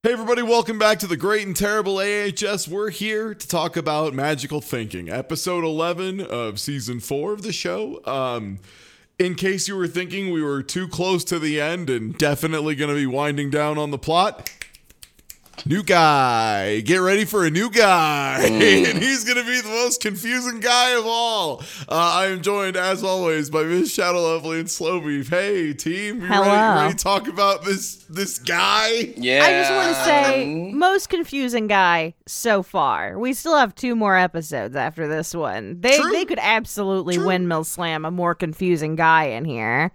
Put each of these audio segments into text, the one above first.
Hey everybody, welcome back to the Great and Terrible AHS. We're here to talk about magical thinking, episode 11 of season 4 of the show. In case you were thinking we were too close to the end and definitely going to be winding down on the plot, new guy. Get ready for a new guy. And he's going to be the most confusing guy of all. I am joined, as always, by Miss Shadow Lovely and Slow Beef. Hey, team. You ready to talk about this guy? Yeah. I just want to say, most confusing guy so far. We still have 2 more episodes after this one. They could absolutely windmill slam a more confusing guy in here.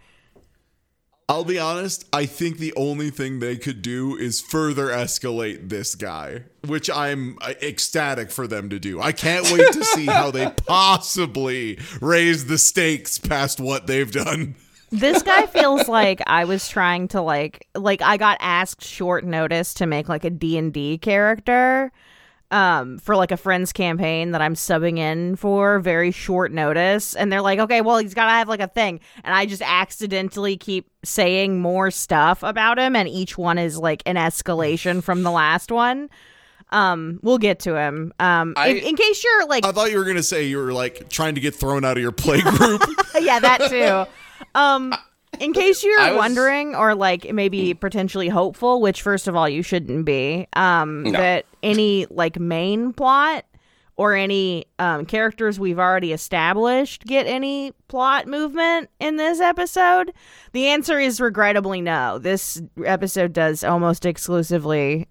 I'll be honest, I think the only thing they could do is further escalate this guy, which I'm ecstatic for them to do. I can't wait to see how they possibly raise the stakes past what they've done. This guy feels like I was trying to like I got asked short notice to make like a D&D character for like a friend's campaign that I'm subbing in for, very short notice, and they're like, okay, well, he's gotta have like a thing, and I just accidentally keep saying more stuff about him, and each one is like an escalation from the last one. We'll get to him. In case you're like, I thought you were gonna say you were like trying to get thrown out of your play group. Yeah, that too. In case you're wondering, or like maybe potentially hopeful, which first of all you shouldn't be, that any like main plot or any characters we've already established get any plot movement in this episode, the answer is regrettably no. This episode does almost exclusively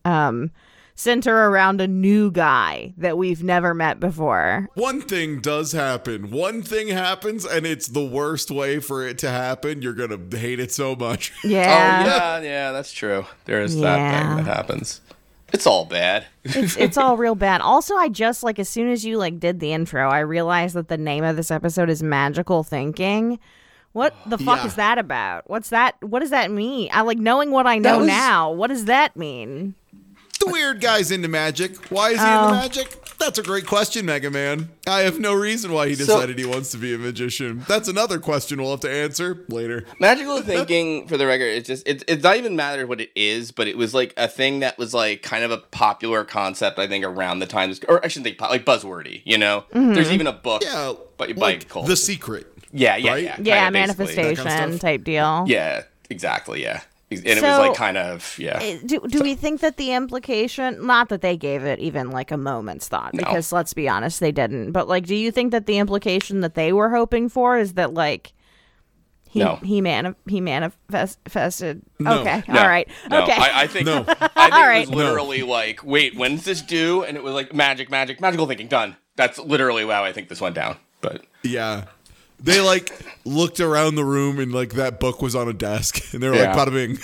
center around a new guy that we've never met before. One thing does happen. One thing happens, and it's the worst way for it to happen. You're going to hate it so much. Yeah. Oh, yeah, that's true. There is that thing that happens. It's all bad. It's all real bad. Also, I just, like, as soon as you, like, did the intro, I realized that the name of this episode is Magical Thinking. What the fuck is that about? What's that? What does that mean? I like knowing what I know now. What does that mean? The weird guy's into magic. Why is he into magic? That's a great question, Mega Man. I have no reason why he decided he wants to be a magician. That's another question we'll have to answer later. Magical thinking, for the record, it's not even matter what it is, but it was like a thing that was like kind of a popular concept, I think, around the time, or I shouldn't think like buzzwordy, you know? Mm-hmm. There's even a book by like called The Secret. Yeah, Yeah, manifestation type deal. Yeah, exactly, yeah. And it was like kind of, Do we think that the implication, not that they gave it even like a moment's thought, because let's be honest, they didn't, but like, do you think that the implication that they were hoping for is that like he manifested? No. Okay, No. All right. No. Okay. I think All it was literally like, wait, when's this due? And it was like magical thinking, done. That's literally how I think this went down. But yeah. They like looked around the room and like that book was on a desk and they were like, bada bing.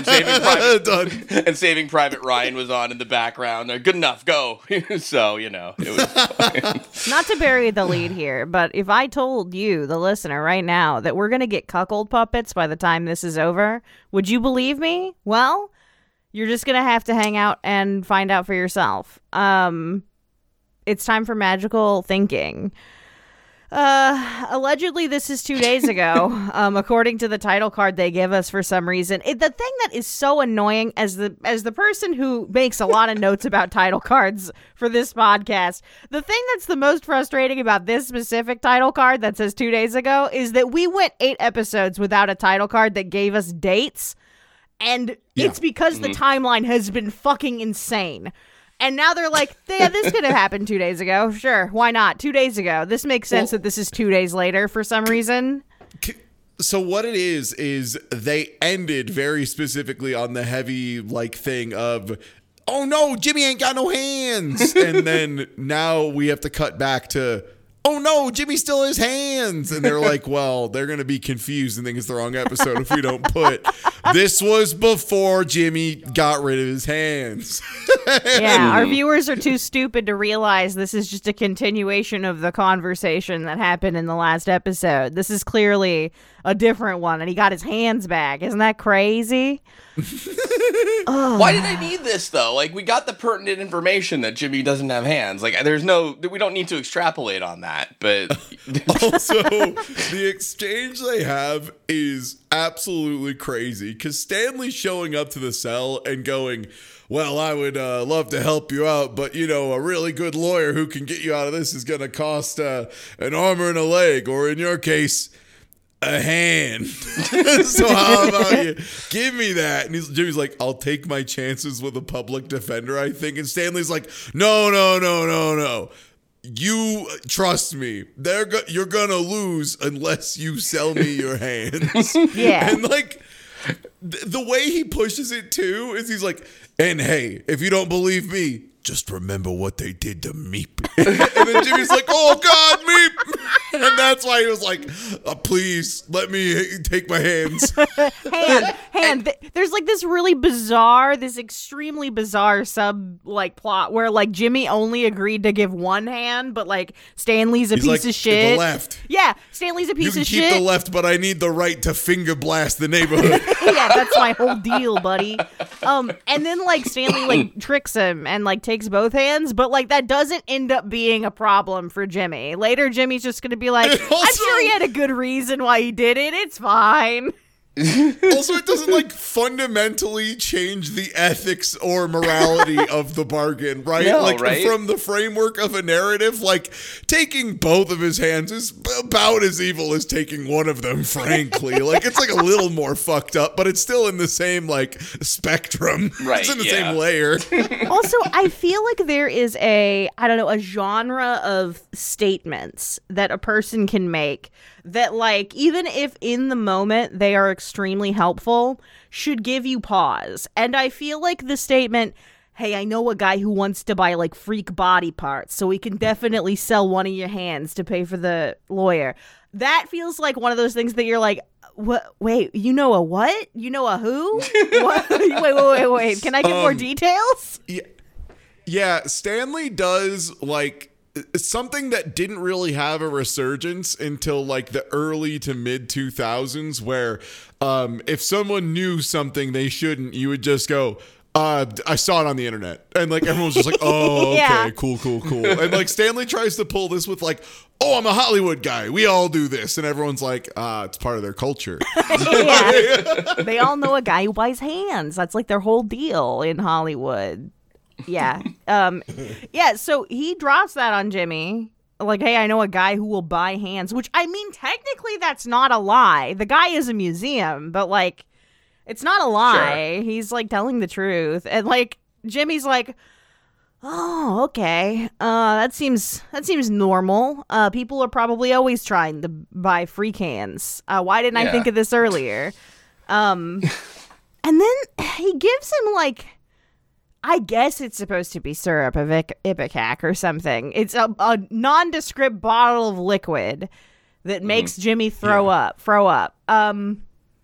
And Saving Private Ryan was on in the background. They're good enough, go. So, you know, it was fine. Not to bury the lead here, but if I told you, the listener, right now that we're going to get cuckold puppets by the time this is over, would you believe me? Well, you're just going to have to hang out and find out for yourself. It's time for magical thinking. Allegedly this is 2 days ago, according to the title card they give us for some reason. The thing that is so annoying, as the person who makes a lot of notes about title cards for this podcast, the thing that's the most frustrating about this specific title card that says 2 days ago is that we went 8 episodes without a title card that gave us dates, and it's because the timeline has been fucking insane. And now they're like, yeah, this could have happened 2 days ago. Sure, why not? 2 days ago. This makes sense that this is 2 days later for some reason. So what it is they ended very specifically on the heavy like thing of, oh no, Jimmy ain't got no hands. And then now we have to cut back to, oh no, Jimmy still has hands. And they're like, well, they're going to be confused and think it's the wrong episode if we don't put, this was before Jimmy got rid of his hands. Yeah, our viewers are too stupid to realize this is just a continuation of the conversation that happened in the last episode. This is clearly a different one, and he got his hands back. Isn't that crazy? Why did I need this, though? Like, we got the pertinent information that Jimmy doesn't have hands. Like, we don't need to extrapolate on that, but... Also, the exchange they have is absolutely crazy, because Stanley's showing up to the cell and going, well, I would love to help you out, but, a really good lawyer who can get you out of this is going to cost an arm and a leg, or in your case, a hand. So how about you give me that? And Jimmy's like, I'll take my chances with a public defender, I think. And Stanley's like, no. You trust me. You're gonna lose unless you sell me your hands. Yeah. And like the way he pushes it too is he's like, and hey, if you don't believe me, just remember what they did to Meep. And then Jimmy's like, oh God, Meep. And that's why he was like, please let me take my hands. Hand. There's like this really bizarre, this extremely bizarre plot where like Jimmy only agreed to give one hand, but like Stanley's a piece of shit. The left. Yeah, Stanley's a piece of shit. You can keep the left, but I need the right to finger blast the neighborhood. Yeah, that's my whole deal, buddy. And then like Stanley like tricks him and like takes both hands, but like that doesn't end up being a problem for Jimmy. Later, Jimmy's just gonna be like, I'm sure he had a good reason why he did it. It's fine. Also, it doesn't like fundamentally change the ethics or morality of the bargain, right? No, right? From the framework of a narrative, like taking both of his hands is about as evil as taking one of them, frankly. Like it's like a little more fucked up, but it's still in the same like spectrum. Right, it's in the same layer. Also, I feel like there is a genre of statements that a person can make that like even if in the moment they are extremely helpful should give you pause. And I feel like the statement, hey, I know a guy who wants to buy like freak body parts, so we can definitely sell one of your hands to pay for the lawyer. That feels like one of those things that you're like, what? Wait, you know a what? You know a who? What? Wait. Can I get more details? Yeah, Stanley does like something that didn't really have a resurgence until like the early to mid 2000s, where if someone knew something they shouldn't, you would just go, I saw it on the internet. And like everyone's just like, oh, okay, Yeah. cool. And like Stanley tries to pull this with like, oh, I'm a Hollywood guy. We all do this. And everyone's like, it's part of their culture. Yeah. They all know a guy who buys hands. That's like their whole deal in Hollywood. Yeah. So he drops that on Jimmy. Like, hey, I know a guy who will buy hands, which I mean, technically that's not a lie. The guy is a museum, but like, it's not a lie. Sure. He's like telling the truth. And like, Jimmy's like, oh, okay. That seems normal. People are probably always trying to buy freak hands. Why didn't I think of this earlier? And then he gives him like, I guess it's supposed to be syrup of Ipecac or something. It's a nondescript bottle of liquid that makes Jimmy throw up. I'm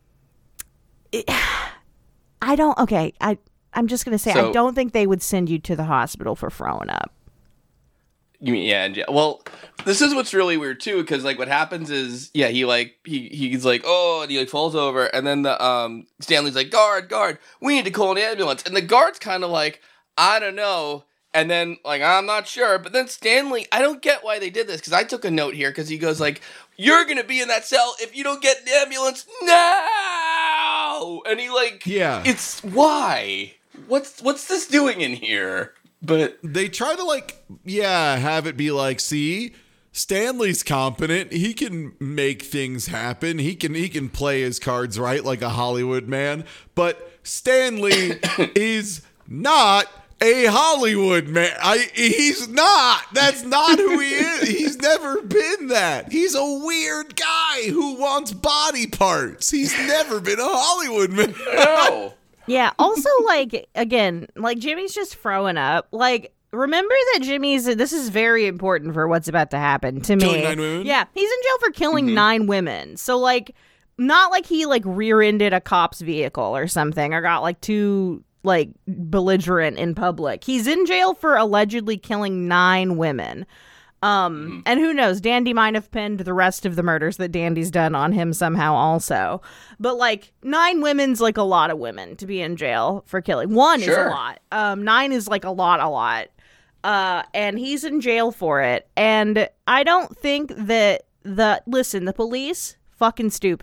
just going to say, I don't think they would send you to the hospital for throwing up. You mean, yeah. Well, this is what's really weird too, because like what happens is, he's like, oh, and he like falls over, and then the Stanley's like, guard, we need to call an ambulance, and the guard's kind of like, I don't know, and then like I'm not sure, but then Stanley, I don't get why they did this, because I took a note here, because he goes like, you're gonna be in that cell if you don't get an ambulance now, and he like, it's why? What's this doing in here? But they try to like, have it be like, see, Stanley's competent. He can make things happen. He can play his cards right like a Hollywood man. But Stanley is not a Hollywood man. He's not. That's not who he is. He's never been that. He's a weird guy who wants body parts. He's never been a Hollywood man. No. Yeah, also, like, again, like, Jimmy's just throwing up. Like, remember that this is very important for what's about to happen to me. Killing 9 women? Yeah, he's in jail for killing 9 women. So, like, not like he, like, rear-ended a cop's vehicle or something or got, like, too, like, belligerent in public. He's in jail for allegedly killing 9 women. And who knows, Dandy might have pinned the rest of the murders that Dandy's done on him somehow also. But like 9 women's like a lot of women to be in jail for killing. 1 is a lot. 9 is like a lot. And he's in jail for it. And I don't think that the police, fucking stupid.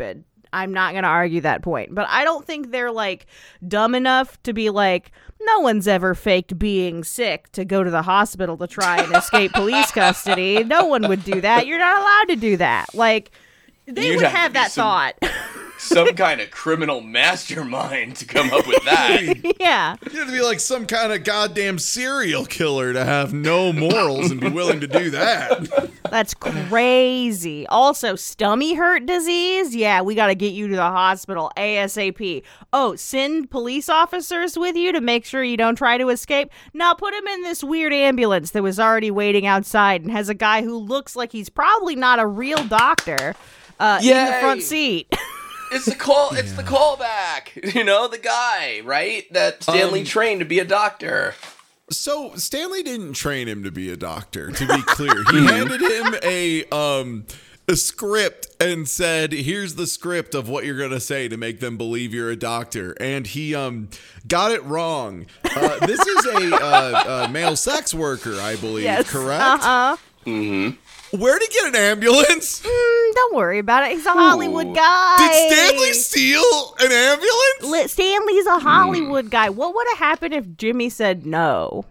I'm not going to argue that point. But I don't think they're, like, dumb enough to be like, no one's ever faked being sick to go to the hospital to try and escape police custody. No one would do that. You're not allowed to do that. Like, they would have that thought. Some kind of criminal mastermind to come up with that. Yeah. You have to be like some kind of goddamn serial killer to have no morals and be willing to do that. That's crazy. Also, stomach hurt disease. Yeah, we got to get you to the hospital ASAP. Oh, send police officers with you to make sure you don't try to escape. Now put him in this weird ambulance that was already waiting outside and has a guy who looks like he's probably not a real doctor in the front seat. It's the call. It's the callback. You know, the guy, right? That Stanley trained to be a doctor. So Stanley didn't train him to be a doctor. To be clear, he handed him a script and said, "Here's the script of what you're gonna say to make them believe you're a doctor." And he got it wrong. This is a male sex worker, I believe. Yes. Correct? Mm-hmm. Where'd he get an ambulance? Don't worry about it. He's a Hollywood guy. Did Stanley steal an ambulance? Stanley's a Hollywood guy. What would have happened if Jimmy said no?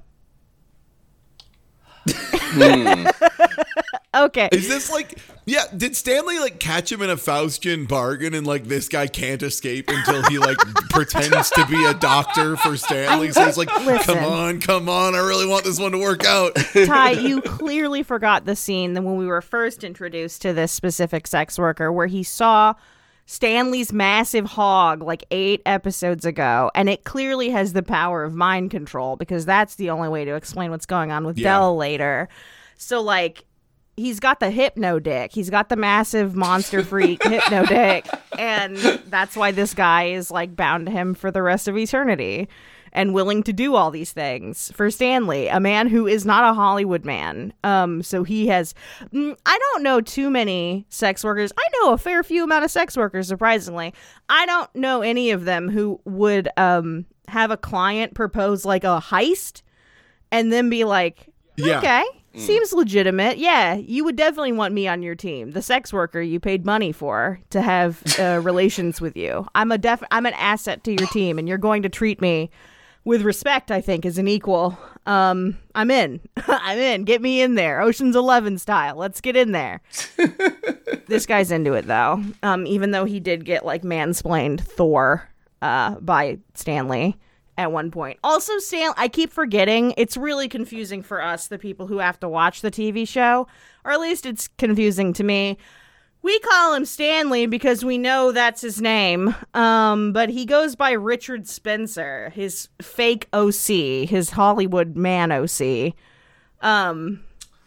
Okay. Is this like, yeah, did Stanley like catch him in a Faustian bargain and like this guy can't escape until he like pretends to be a doctor for Stanley? So he's like, Listen. come on, I really want this one to work out. Ty, you clearly forgot the scene when we were first introduced to this specific sex worker where he saw Stanley's massive hog like 8 episodes ago, and it clearly has the power of mind control because that's the only way to explain what's going on with Dell later. So like, he's got the hypno dick. He's got the massive monster freak hypno dick. And that's why this guy is like bound to him for the rest of eternity and willing to do all these things for Stanley, a man who is not a Hollywood man. So he has, I don't know too many sex workers. I know a fair few amount of sex workers, surprisingly. I don't know any of them who would have a client propose like a heist and then be like, okay. Seems legitimate. Yeah, you would definitely want me on your team. The sex worker you paid money for to have relations with you. I'm an asset to your team, and you're going to treat me with respect, I think, as an equal. I'm in. I'm in. Get me in there. Ocean's 11 style. Let's get in there. This guy's into it, though. Even though he did get, like, mansplained Thor by Stanley at one point. Also, I keep forgetting, it's really confusing for us, the people who have to watch the TV show, or at least it's confusing to me. We call him Stanley because we know that's his name, but he goes by Richard Spencer, his fake OC, his Hollywood man OC. And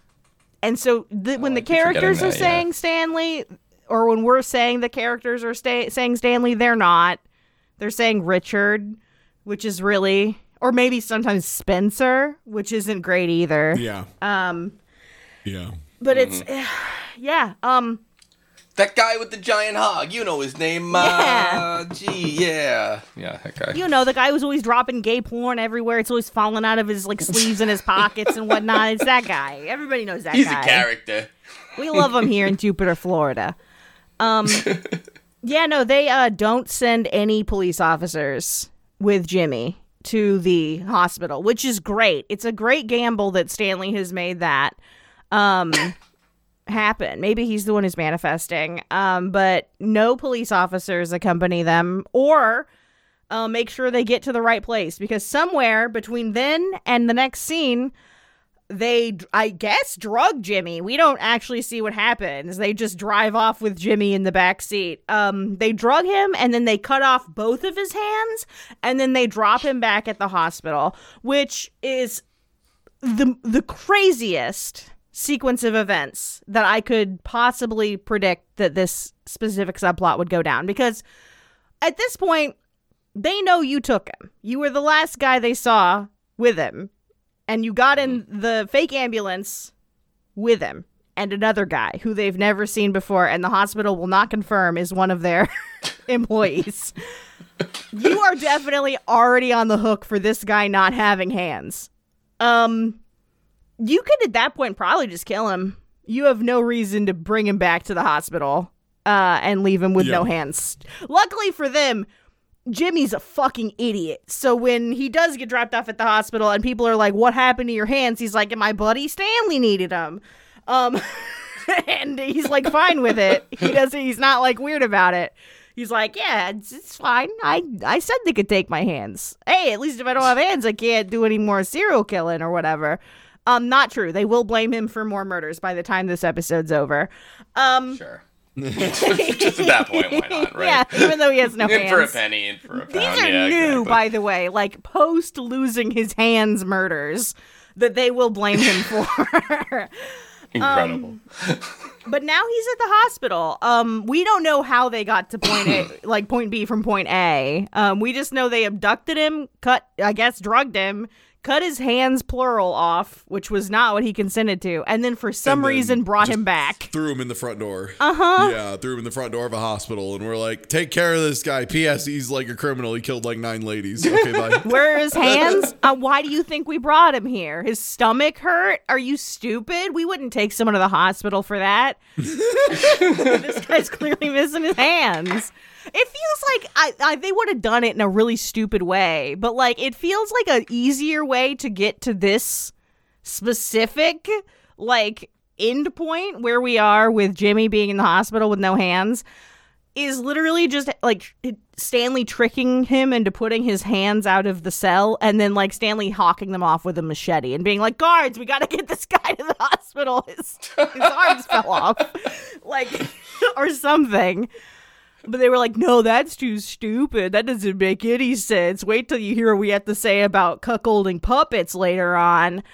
so when the characters are saying Stanley, or when we're saying the characters are saying Stanley, they're not. They're saying Richard, which is really, or maybe sometimes Spencer, which isn't great either. Yeah. Yeah. But it's, yeah. That guy with the giant hog, you know his name. Yeah. Yeah, that guy. You know, the guy who's always dropping gay porn everywhere. It's always falling out of his like sleeves and his pockets and whatnot. It's that guy. Everybody knows that He's guy. He's a character. We love him here in Jupiter, Florida. Yeah, no, they don't send any police officers with Jimmy to the hospital, which is great. It's a great gamble that Stanley has made that happen. Maybe he's the one who's manifesting. But no police officers accompany them or make sure they get to the right place, because somewhere between then and the next scene, they, I guess, drug Jimmy. We don't actually see what happens. They just drive off with Jimmy in the back seat. They drug him, and then they cut off both of his hands, and then they drop him back at the hospital, which is the craziest sequence of events that I could possibly predict that this specific subplot would go down. Because at this point, they know you took him. You were the last guy they saw with him. And you got in the fake ambulance with him and another guy who they've never seen before, and the hospital will not confirm is one of their employees. You are definitely already on the hook for this guy not having hands. You could at that point probably just kill him. You have no reason to bring him back to the hospital. and leave him with no hands. Luckily for them, Jimmy's a fucking idiot. So when he does get dropped off at the hospital and people are like, what happened to your hands? He's like, my buddy Stanley needed them. And he's like fine with it. He's not like weird about it. He's like, yeah, it's fine. I said they could take my hands. Hey, at least if I don't have hands, I can't do any more serial killing or whatever. Not true. They will blame him for more murders by the time this episode's over. Sure. Just at that point, why not, right? Yeah, even though he has no hands. In for a penny, in for a pound. These are new, by the way, like post losing his hands murders that they will blame him for. Incredible. But now he's at the hospital. We don't know how they got to point A, like point B from point A. We just know they abducted him, drugged him, cut his hands plural off, which was not what he consented to, and then for some reason brought him back. Threw him in the front door. Uh-huh. Yeah, threw him in the front door of a hospital, and we're like, take care of this guy. P.S. He's like a criminal. He killed like 9 ladies. Okay, bye. Where are his hands? Why do you think we brought him here? His stomach hurt? Are you stupid? We wouldn't take someone to the hospital for that. This guy's clearly missing his hands. It feels like they would have done it in a really stupid way, but like it feels like an easier way to get to this specific like end point where we are with Jimmy being in the hospital with no hands is literally just like Stanley tricking him into putting his hands out of the cell and then like Stanley hawking them off with a machete and being like, guards, we gotta get this guy to the hospital. His arms fell off, like, or something. But they were like, no, that's too stupid. That doesn't make any sense. Wait till you hear what we have to say about cuckolding puppets later on.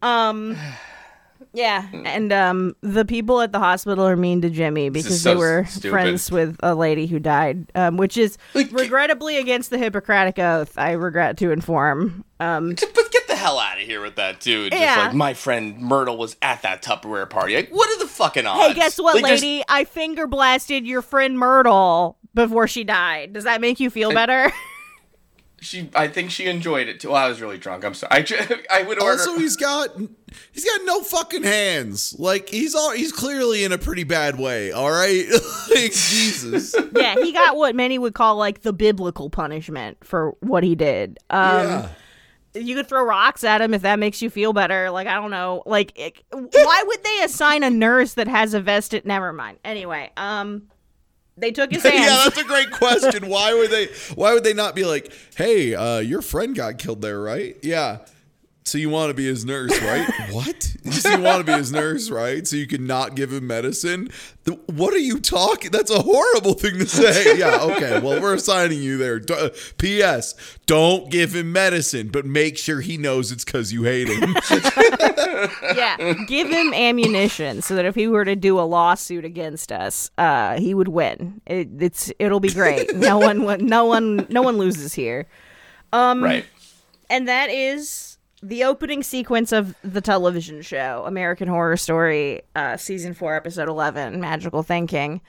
Yeah, and the people at the hospital are mean to Jimmy because they were friends with a lady who died, which is regrettably against the Hippocratic Oath, I regret to inform. But get the hell out of here with that, dude. Just like, my friend Myrtle was at that Tupperware party. Like, what are the fucking odds? Hey, guess what, lady? I finger blasted your friend Myrtle before she died. Does that make you feel better? I think she enjoyed it too. Well, I was really drunk. I'm sorry. I would order. Also, he's got no fucking hands. Like he's clearly in a pretty bad way. All right, like, Jesus. Yeah, he got what many would call like the biblical punishment for what he did. You could throw rocks at him if that makes you feel better. Like, I don't know. Like, why would they assign a nurse that has a vested? Never mind. Anyway, they took his hands. Yeah, that's a great question. Why would they not be like, hey, your friend got killed there, right? Yeah. So you want to be his nurse, right? What? So you want to be his nurse, right? So you can not give him medicine? What are you talking? That's a horrible thing to say. Yeah, okay. Well, we're assigning you there. P.S. Don't give him medicine, but make sure he knows it's because you hate him. Yeah, give him ammunition so that if he were to do a lawsuit against us, he would win. It'll be great. No one loses here. Right. And that is the opening sequence of the television show, American Horror Story, season 4, episode 11, Magical Thinking.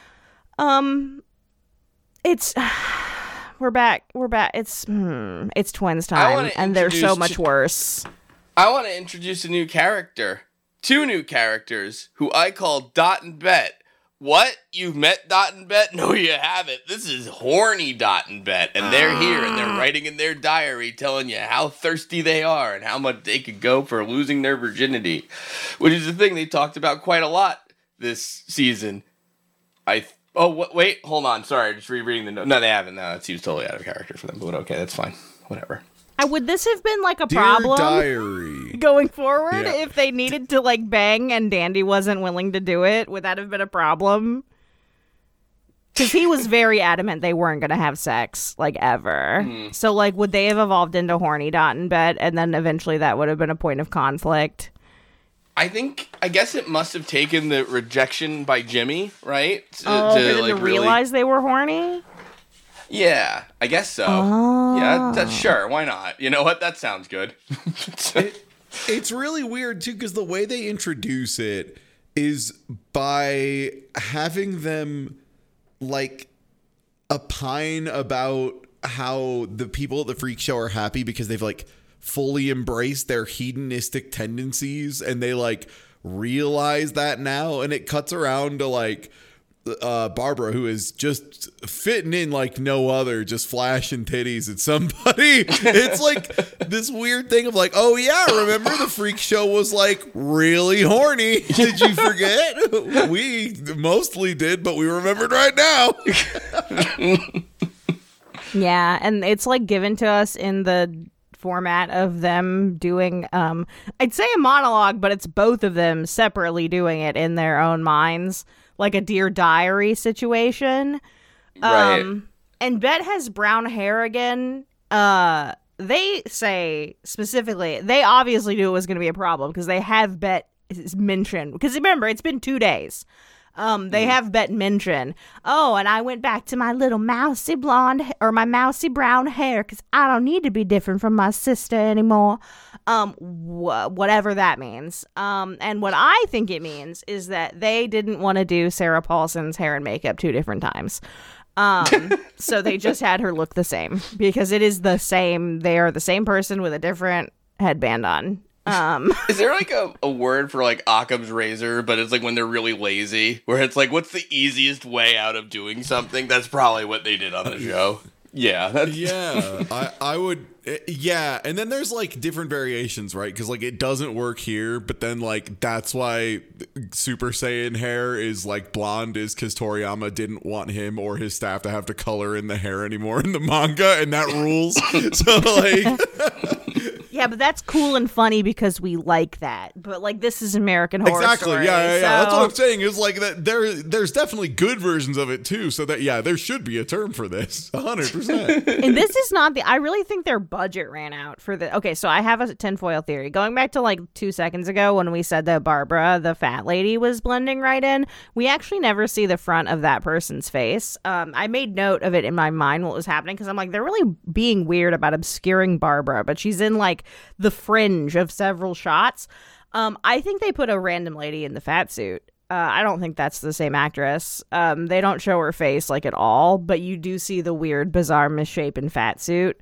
It's we're back. It's twins time, and they're so much worse. I want to introduce a new character, 2 new characters who I call Dot and Bet. What? You've met Dot and Bet? No, you haven't. This is horny Dot and Bet, and they're here, and they're writing in their diary telling you how thirsty they are and how much they could go for losing their virginity, which is the thing they talked about quite a lot this season. Wait, hold on. Sorry, just rereading the note. No, they haven't. No, that seems totally out of character for them, but okay, that's fine. Whatever. Would this have been like a Dear problem diary. going forward if they needed to like bang and Dandy wasn't willing to do it? Would that have been a problem? Because he was very adamant they weren't going to have sex like ever. So like, would they have evolved into horny Dot and Bet, and then eventually that would have been a point of conflict? I guess it must have taken the rejection by Jimmy, right? To realize they were horny? Yeah, I guess so. Oh. Yeah, that's sure. Why not? You know what? That sounds good. It's really weird, too, because the way they introduce it is by having them, like, opine about how the people at the freak show are happy because they've, like, fully embraced their hedonistic tendencies, and they, like, realize that now, and it cuts around to, like, Barbara, who is just fitting in like no other, just flashing titties at somebody. It's like this weird thing of like, oh yeah, remember the freak show was like really horny. Did you forget? We mostly did, but we remembered right now. Yeah, and it's like given to us in the format of them doing I'd say a monologue, but it's both of them separately doing it in their own minds, like a Dear Diary situation. Right. And Bet has brown hair again. They say specifically, they obviously knew it was going to be a problem because they have Bet mentioned, because remember, it's been 2 days. They have Bet mention, oh, and I went back to my little mousy blonde or my mousy brown hair because I don't need to be different from my sister anymore. Whatever that means. And what I think it means is that they didn't want to do Sarah Paulson's hair and makeup 2 different times. So they just had her look the same because it is the same. They are the same person with a different headband on. Is there like a word for like Occam's razor, but it's like when they're really lazy, where it's like, what's the easiest way out of doing something? That's probably what they did on the show. Yeah. Yeah, I would. Yeah, and then there's like different variations, right? Because like it doesn't work here, but then like that's why Super Saiyan hair is like blonde, is because Toriyama didn't want him or his staff to have to color in the hair anymore in the manga, and that rules. So like. Yeah, but that's cool and funny because we like that. But like, this is American Horror Exactly. Story. Yeah. So... That's what I'm saying. Is like that. There's definitely good versions of it too. So that there should be a term for this. 100%. And this is not the. I really think their budget ran out for the. Okay, so I have a tinfoil theory. Going back to like 2 seconds ago when we said that Barbara, the fat lady, was blending right in, we actually never see the front of that person's face. I made note of it in my mind what was happening because I'm like, they're really being weird about obscuring Barbara, but she's in like the fringe of several shots. I think they put a random lady in the fat suit. I don't think that's the same actress. They don't show her face like at all, but you do see the weird, bizarre, misshapen fat suit.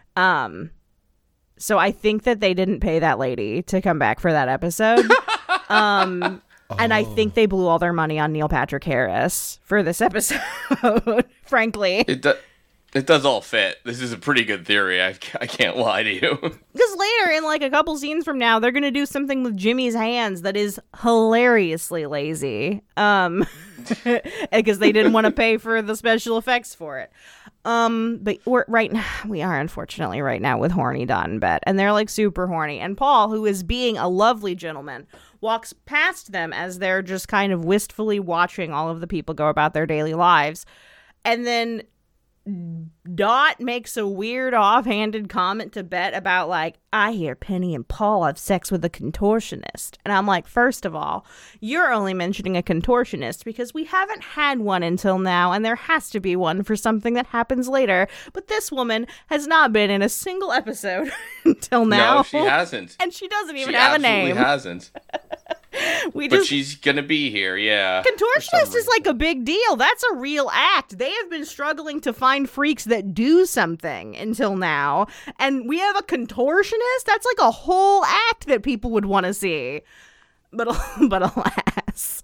So I think that they didn't pay that lady to come back for that episode. And I think they blew all their money on Neil Patrick Harris for this episode, frankly. It does all fit. This is a pretty good theory. I can't lie to you. Because later, in like a couple scenes from now, they're going to do something with Jimmy's hands that is hilariously lazy. Because they didn't want to pay for the special effects for it. But we are unfortunately right now with horny Dot and Bet, and they're like super horny. And Paul, who is being a lovely gentleman, walks past them as they're just kind of wistfully watching all of the people go about their daily lives. And then Dot makes a weird offhanded comment to Bet about like, I hear Penny and Paul have sex with a contortionist. And I'm like, first of all, you're only mentioning a contortionist because we haven't had one until now, and there has to be one for something that happens later. But this woman has not been in a single episode until now. No, she hasn't. And she doesn't even have a name. She hasn't. But she's gonna be here, yeah. Contortionist is like a big deal. That's a real act. They have been struggling to find freaks that do something until now. And we have a contortionist? That's like a whole act that people would want to see. But alas.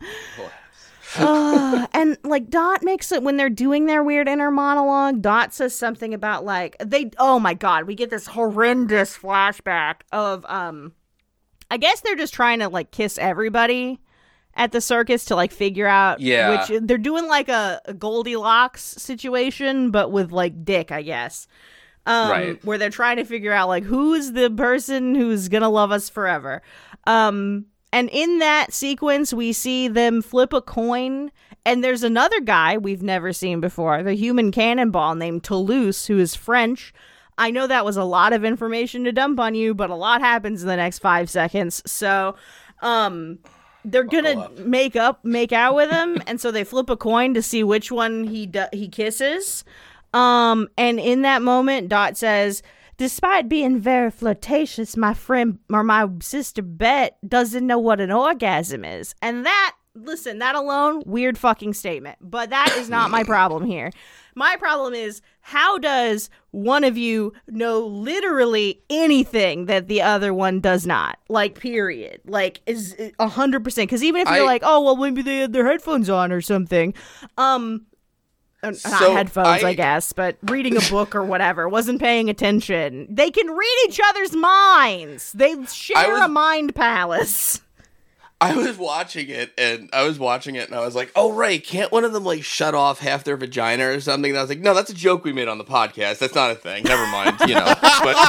And like Dot makes it, when they're doing their weird inner monologue, Dot says something about like, oh my God, we get this horrendous flashback of, I guess they're just trying to like kiss everybody at the circus to like figure out which they're doing like a Goldilocks situation, but with like dick, I guess. Right. Where they're trying to figure out like who's the person who's gonna love us forever. And in that sequence, we see them flip a coin, and there's another guy we've never seen before, the human cannonball named Toulouse, who is French. I know that was a lot of information to dump on you, but a lot happens in the next 5 seconds. So, they're gonna make out with him, and so they flip a coin to see which one he kisses. And in that moment, Dot says, "Despite being very flirtatious, my friend or my sister Bet doesn't know what an orgasm is," and that listen, that alone, weird fucking statement. But that is not my problem here. My problem is, how does one of you know literally anything that the other one does not? Like, period. Like, is 100%. Because even if you're like, oh, well, maybe they had their headphones on or something. Not headphones, I guess, but reading a book or whatever, wasn't paying attention. They can read each other's minds. They share a mind palace. I was watching it, and I was like, oh, right, can't one of them, like, shut off half their vagina or something? And I was like, no, that's a joke we made on the podcast. That's not a thing. Never mind, you know.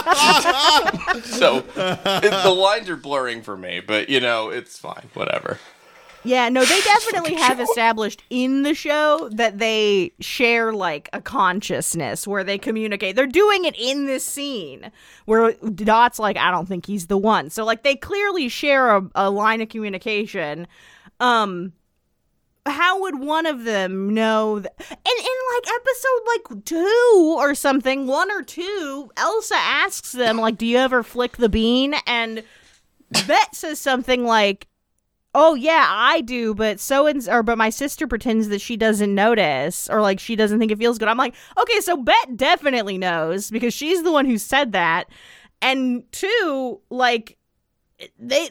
But, so, the lines are blurring for me, but, you know, it's fine. Whatever. Yeah, no, they definitely have established in the show that they share, like, a consciousness where they communicate. They're doing it in this scene where Dot's like, I don't think he's the one. So, like, they clearly share a line of communication. How would one of them know? And in, like, episode, like, 2 or something, 1 or 2, Elsa asks them, like, do you ever flick the bean? And Bet says something like, oh yeah, I do, but but my sister pretends that she doesn't notice, or like she doesn't think it feels good. I'm like, okay, so Bet definitely knows because she's the one who said that. And 2, like they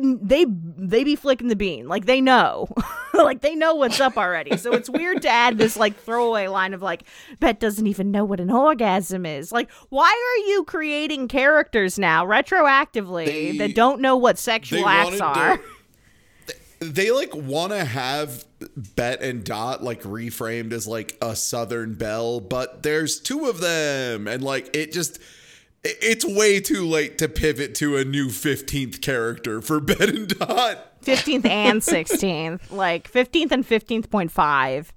be flicking the bean, like they know, like they know what's up already. So it's weird to add this like throwaway line of like Bet doesn't even know what an orgasm is. Like, why are you creating characters now retroactively that don't know what sexual acts are? They like want to have Bet and Dot like reframed as like a Southern Belle, but there's 2 of them, and like it's way too late to pivot to a new 15th character for Bet and Dot. 15th and 16th, like 15th and 15th.5.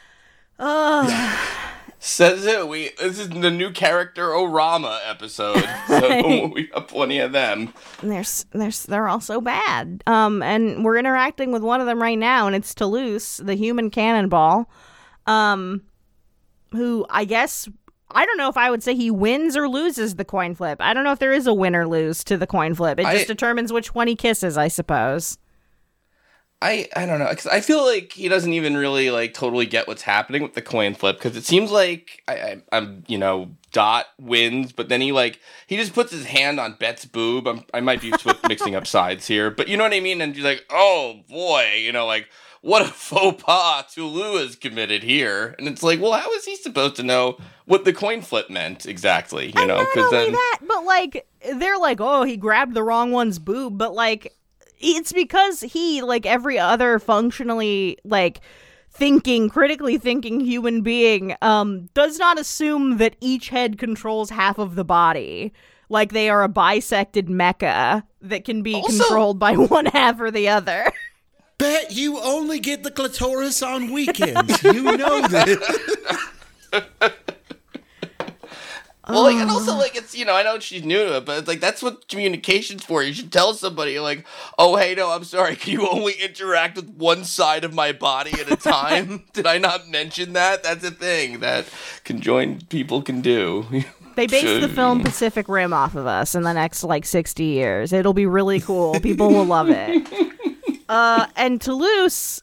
Says it. This is the new character Orama episode, so we have plenty of them. They're all so bad. And we're interacting with one of them right now, and it's Toulouse, the human cannonball, who I guess, I don't know if I would say he wins or loses the coin flip. I don't know if there is a win or lose to the coin flip. It just determines which one he kisses, I suppose. I don't know, because I feel like he doesn't even really like totally get what's happening with the coin flip, because it seems like I'm you know, Dot wins, but then he just puts his hand on Bet's boob. I might be mixing up sides here, but you know what I mean? And he's like, oh boy, you know, like, what a faux pas Tulu has committed here. And it's like, well, how is he supposed to know what the coin flip meant exactly? You know, because then that, but like, they're like, oh, he grabbed the wrong one's boob, but like, it's because he, like every other functionally, like, critically thinking human being, does not assume that each head controls half of the body. Like they are a bisected mecha that can be controlled by one half or the other. Bet you only get the clitoris on weekends. You know that. Well, like, and also, like, it's, you know, I know she's new to it, but it's like, that's what communication's for. You should tell somebody, like, oh, hey, no, I'm sorry, can you only interact with one side of my body at a time? Did I not mention that? That's a thing that conjoined people can do. They based the film Pacific Rim off of us in the next, like, 60 years. It'll be really cool. People will love it. And Toulouse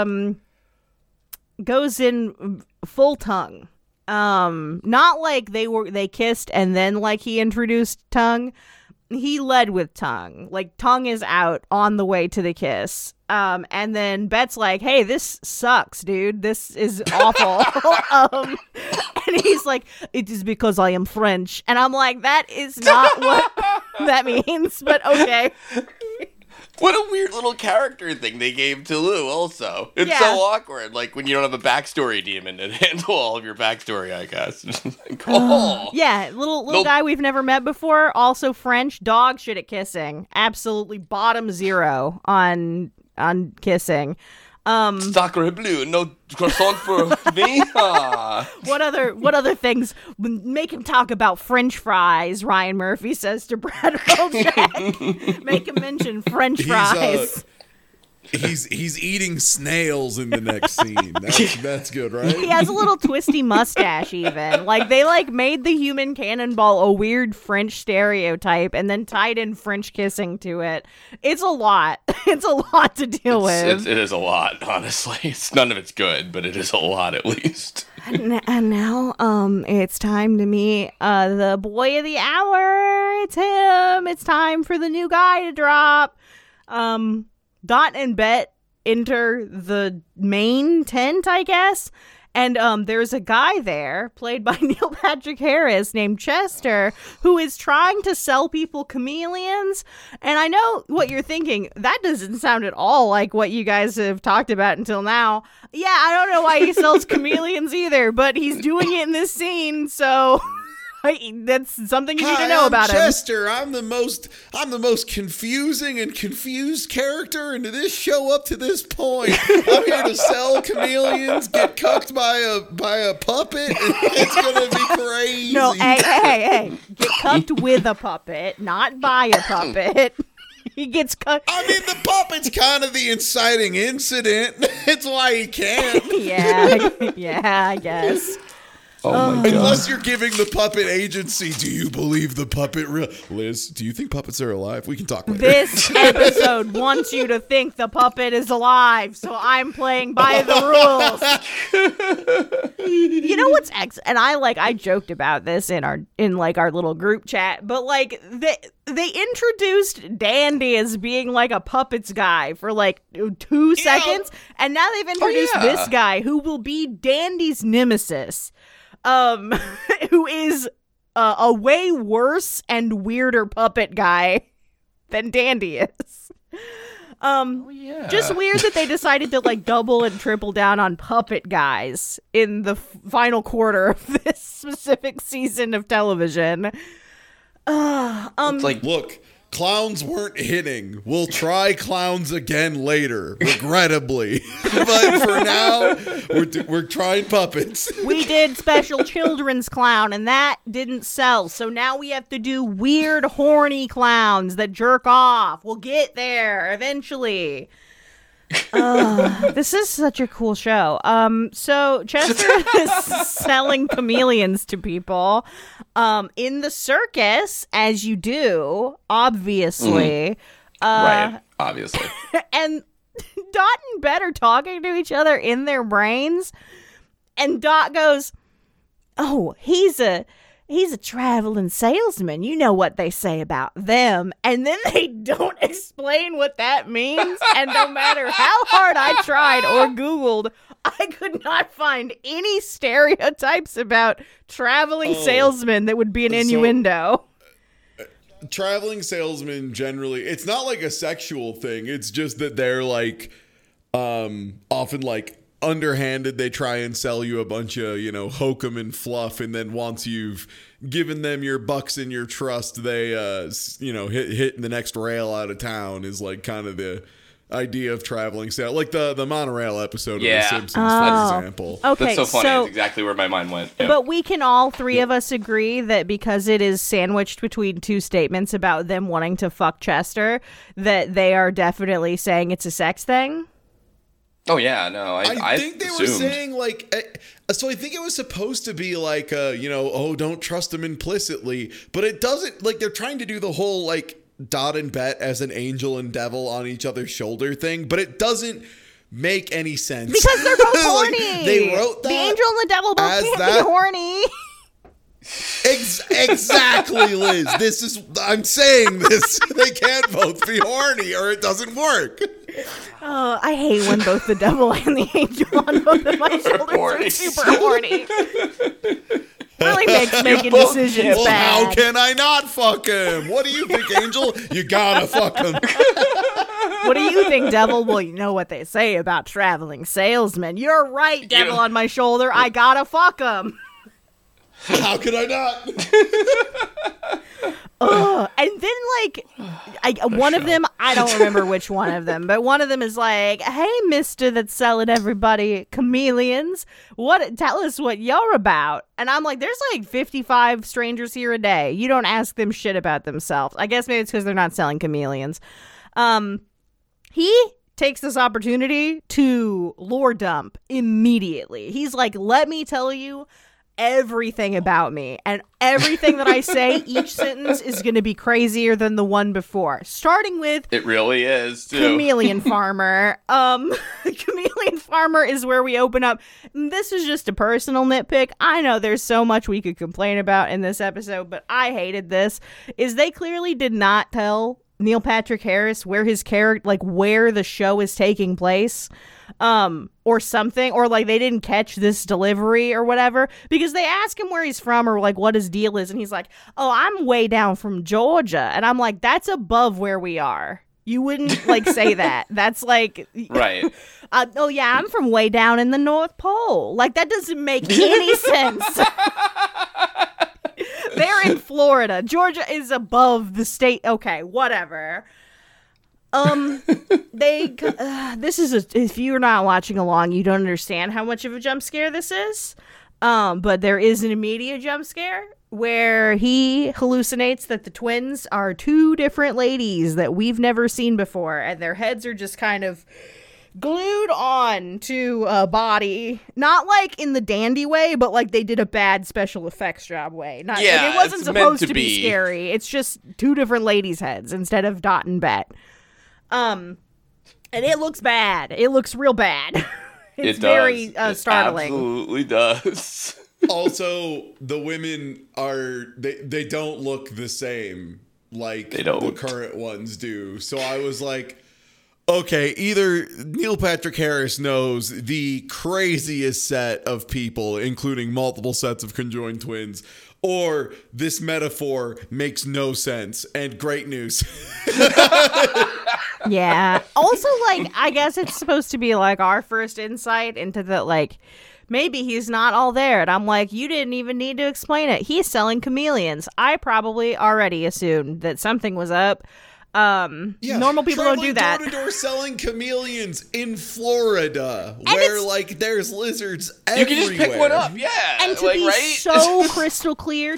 goes in full tongue. Not like they kissed and then like he introduced tongue. He led with tongue. Like tongue is out on the way to the kiss. And then Bet's like, hey, this sucks, dude. This is awful. And he's like, it is because I am French. And I'm like, that is not what that means, but okay. What a weird little character thing they gave to Lou also. It's so awkward, like when you don't have a backstory demon to handle all of your backstory, I guess. Like, yeah, little guy we've never met before, also French, dog shit at kissing. Absolutely bottom 0 on kissing. Sacre bleu, no croissant for me. What other things make him talk about French fries? Ryan Murphy says to Brad Kolchak. Make him mention French fries. he's eating snails in the next scene. That's good, right? He has a little twisty mustache even. Like they made the human cannonball a weird French stereotype and then tied in French kissing to it. It's a lot. It's a lot to deal with. It is a lot, honestly. None of it's good, but it is a lot at least. And now it's time to meet the boy of the hour. It's him. It's time for the new guy to drop. Dot and Bet enter the main tent, I guess. And there's a guy there, played by Neil Patrick Harris, named Chester, who is trying to sell people chameleons. And I know what you're thinking. That doesn't sound at all like what you guys have talked about until now. Yeah, I don't know why he sells chameleons either, but he's doing it in this scene, so... that's something you need to know about Chester. I'm the most confusing and confused character in this show up to this point. I'm here to sell chameleons, get cucked by a puppet, and it's gonna be crazy. No, hey. Get cucked with a puppet, not by a puppet. He gets cut. I mean, the puppet's kind of the inciting incident. It's why he can't. Yeah, I guess. Oh my God. Unless you're giving the puppet agency, do you believe the puppet real? Liz, do you think puppets are alive? We can talk later. This episode wants you to think the puppet is alive, so I'm playing by the rules. You know what's and I joked about this in our little group chat, but like they introduced Dandy as being like a puppets guy for like 2 seconds, and now they've introduced this guy who will be Dandy's nemesis. Who is a way worse and weirder puppet guy than Dandy is. Just weird that they decided to like double and triple down on puppet guys in the final quarter of this specific season of television. It's like, look, clowns weren't hitting. We'll try clowns again later, regrettably. But for now, we're trying puppets. We did special children's clown, and that didn't sell. So now we have to do weird, horny clowns that jerk off. We'll get there eventually. This is such a cool show. So Chester is selling chameleons to people in the circus, as you do, obviously. Right, obviously. And Dot and Bet are talking to each other in their brains, and Dot goes, "Oh, he's a traveling salesman. You know what they say about them." And then they don't explain what that means. And no matter how hard I tried or Googled, I could not find any stereotypes about traveling salesmen that would be an innuendo. Traveling salesmen generally, it's not like a sexual thing. It's just that they're like often like underhanded. They try and sell you a bunch of, hokum and fluff, and then once you've given them your bucks and your trust, they hit the next rail out of town is like kind of the idea of traveling sale, like the monorail episode of The Simpsons, for example. Okay, that's so funny. That's exactly where my mind went. Yeah. But we can all three of us agree that because it is sandwiched between two statements about them wanting to fuck Chester, that they are definitely saying it's a sex thing. Oh yeah, no, I think they were saying like, so I think it was supposed to be like, don't trust them implicitly, but it doesn't, like they're trying to do the whole like Dot and Bet as an angel and devil on each other's shoulder thing, but it doesn't make any sense. Because they're both horny. Like, they wrote that the angel and the devil both can't be horny. Exactly, Liz. I'm saying this. They can't both be horny or it doesn't work. Oh, I hate when both the devil and the angel on both of my shoulders are super horny. Really makes making decisions well, bad. How can I not fuck him? What do you think, Angel? You gotta fuck him. What do you think, devil? Well, you know what they say about traveling salesmen. You're right, devil on my shoulder. I gotta fuck him. How could I not? And then, one of them, I don't remember which one of them, but one of them is like, "Hey, mister that's selling everybody chameleons, tell us what you're about." And I'm like, there's like 55 strangers here a day. You don't ask them shit about themselves. I guess maybe it's because they're not selling chameleons. He takes this opportunity to lore dump immediately. He's like, let me tell you everything about me, and everything that I say, each sentence is going to be crazier than the one before. Starting with, it really is too. Chameleon Farmer. Chameleon Farmer is where we open up. This is just a personal nitpick. I know there's so much we could complain about in this episode, but I hated this. Is they clearly did not tell Neil Patrick Harris where his character, like where the show is taking place. Or something, or like they didn't catch this delivery or whatever, because they ask him where he's from or like what his deal is, and he's like, oh, I'm way down from Georgia, and I'm like, that's above where we are. You wouldn't like say that. That's like, right. Oh yeah, I'm from way down in the North Pole. Like that doesn't make any sense. They're in Florida. Georgia is above the state. Okay, whatever. This is if you're not watching along, you don't understand how much of a jump scare this is. But there is an immediate jump scare where he hallucinates that the twins are two different ladies that we've never seen before, and their heads are just kind of glued on to a body, not like in the dandy way, but like they did a bad special effects job way. Not, yeah, like, it wasn't supposed to be scary. It's just two different ladies' heads instead of Dot and Bet. And it looks bad. It looks real bad. It's very startling. It absolutely does. Also, the women they don't look the same like the current ones do. So I was like, okay, either Neil Patrick Harris knows the craziest set of people, including multiple sets of conjoined twins, or this metaphor makes no sense. And great news. Yeah. Also, like, I guess it's supposed to be like our first insight into the, like, maybe he's not all there. And I'm like, you didn't even need to explain it. He's selling chameleons. I probably already assumed that something was up. Normal people don't do that. Door to door selling chameleons in Florida, where like there's lizards everywhere. You can just pick one up, yeah. And to be so crystal clear,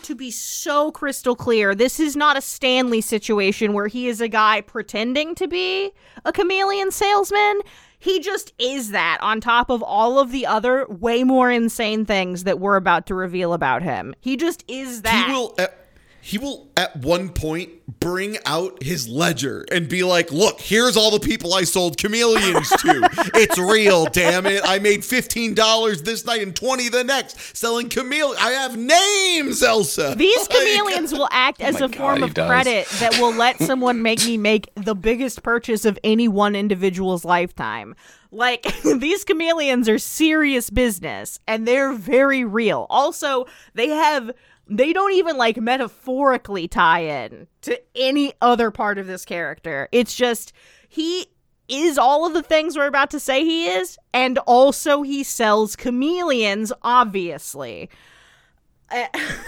this is not a Stanley situation where he is a guy pretending to be a chameleon salesman. He just is that on top of all of the other way more insane things that we're about to reveal about him. He just is that. He will at one point bring out his ledger and be like, look, here's all the people I sold chameleons to. It's real, damn it. I made $15 this night and $20 the next selling chameleons. I have names, Elsa. These chameleons will act as a form of credit that will let someone make me make the biggest purchase of any one individual's lifetime. Like, these chameleons are serious business, and they're very real. Also, they don't even, like, metaphorically tie in to any other part of this character. It's just, he is all of the things we're about to say he is, and also he sells chameleons, obviously. And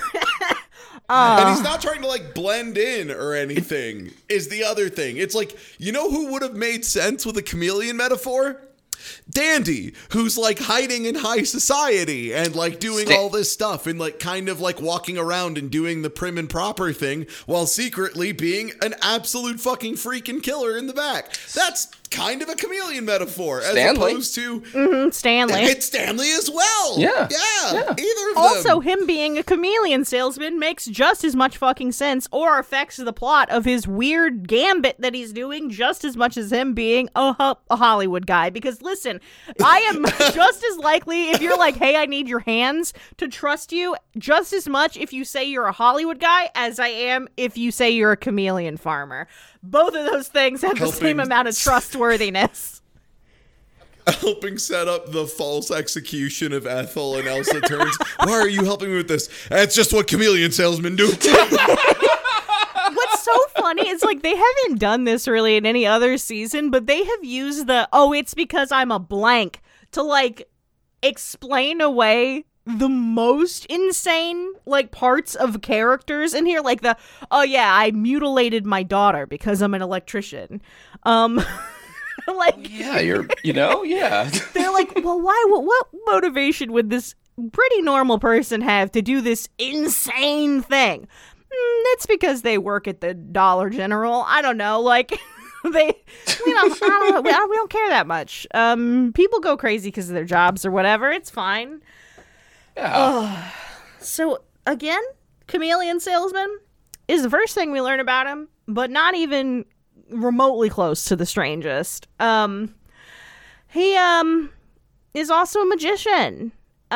he's not trying to, like, blend in or anything, is the other thing. It's like, you know who would have made sense with a chameleon metaphor? Dandy, who's like hiding in high society and like doing all this stuff and like kind of like walking around and doing the prim and proper thing while secretly being an absolute fucking freaking killer in the back. That's kind of a chameleon metaphor as opposed to Stanley. It's Stanley as well. Yeah. Either of them. Also, him being a chameleon salesman makes just as much fucking sense or affects the plot of his weird gambit that he's doing just as much as him being a Hollywood guy. Because listen, I am just as likely if you're like, hey, I need your hands, to trust you just as much if you say you're a Hollywood guy as I am if you say you're a chameleon farmer. Both of those things have the same amount of trustworthiness. Helping set up the false execution of Ethel and Elsa turns. Why are you helping me with this? That's just what chameleon salesmen do. What's so funny is like they haven't done this really in any other season, but they have used it's because I'm a blank to like explain away the most insane like parts of characters in here, like I mutilated my daughter because I'm an electrician. Like they're like, well, why? What motivation would this pretty normal person have to do this insane thing? It's because they work at the Dollar General. I don't know, like. I don't know, we don't care that much. People go crazy because of their jobs or whatever. It's fine. Yeah. So again, chameleon salesman is the first thing we learn about him, but not even remotely close to the strangest. He is also a magician.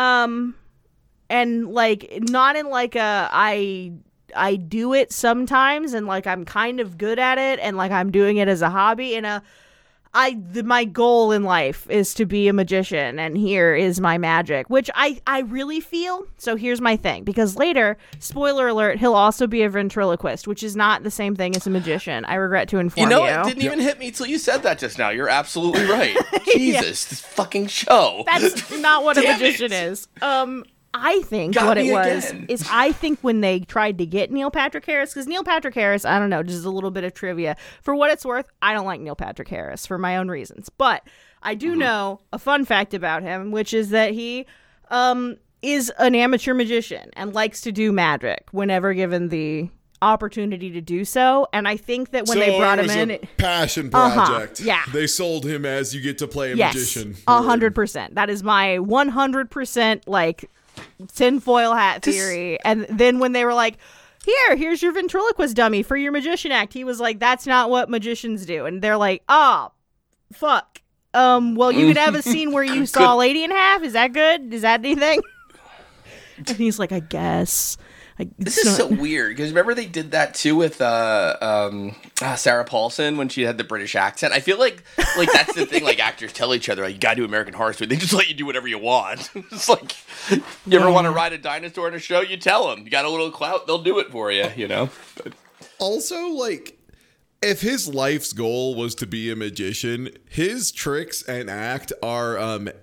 And like not in like a I do it sometimes and like I'm kind of good at it and like I'm doing it as a hobby and my goal in life is to be a magician and here is my magic, which I really feel. So here's my thing, because later, spoiler alert, he'll also be a ventriloquist, which is not the same thing as a magician. I regret to inform you. It didn't even hit me till you said that just now. You're absolutely right. Jesus, this fucking show. That's not what a magician is. I think what it was is I think when they tried to get Neil Patrick Harris, because Neil Patrick Harris, I don't know, just a little bit of trivia. For what it's worth, I don't like Neil Patrick Harris for my own reasons. But I do know a fun fact about him, which is that he is an amateur magician and likes to do magic whenever given the opportunity to do so. And I think that when they brought him in, passion project. Yeah, they sold him as you get to play a magician. 100%. That is my 100% like tinfoil hat theory. And then when they were like, here's your ventriloquist dummy for your magician act, he was like, that's not what magicians do. And they're like, oh fuck, well, you could have a scene where you saw a lady in half. Is that good? Is that anything? And he's like, I guess. This is so weird, because remember they did that too with Sarah Paulson when she had the British accent. I feel like that's the thing, like actors tell each other, like, you gotta do American Horror Story. They just let you do whatever you want. It's like, you ever want to ride a dinosaur in a show, you tell them. You got a little clout, they'll do it for you, you know? But also, like, if his life's goal was to be a magician, his tricks and act are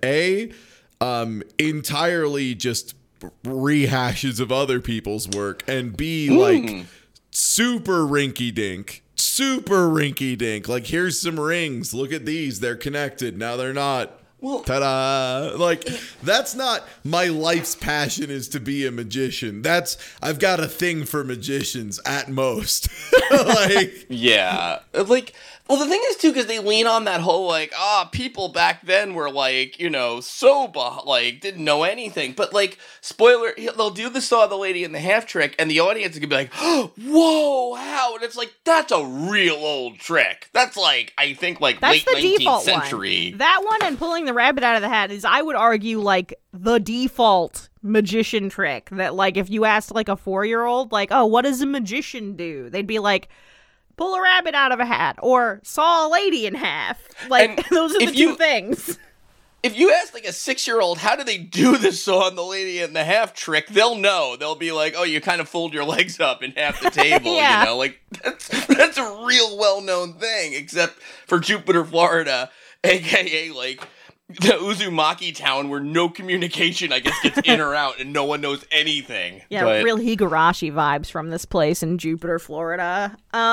entirely just rehashes of other people's work, and B, like super rinky dink. Like, here's some rings, look at these, they're connected, now they're not. Well, ta-da! Like, that's not my life's passion is to be a magician. That's, I've got a thing for magicians at most. Like, yeah, like, well, the thing is too, because they lean on that whole like, people back then were like, you know, so like didn't know anything. But like, spoiler, they'll do the saw the lady in the half trick, and the audience is gonna be like, oh, whoa, how? And it's like, that's a real old trick. That's like, I think like that's late the 19th century. One. That one and pulling the rabbit out of the hat is, I would argue, like the default magician trick. That like, if you asked like a 4-year-old, like, oh, what does a magician do? They'd be like, pull a rabbit out of a hat, or saw a lady in half. Like, and those are the two things. If you ask like a 6-year-old, how do they do the saw and the lady in the half trick, they'll know. They'll be like, oh, you kind of fold your legs up in half the table, yeah. You know? Like, that's a real well-known thing, except for Jupiter, Florida, a.k.a. like the Uzumaki town where no communication, I guess, gets in or out and no one knows anything. Yeah, but real Higurashi vibes from this place in Jupiter, Florida.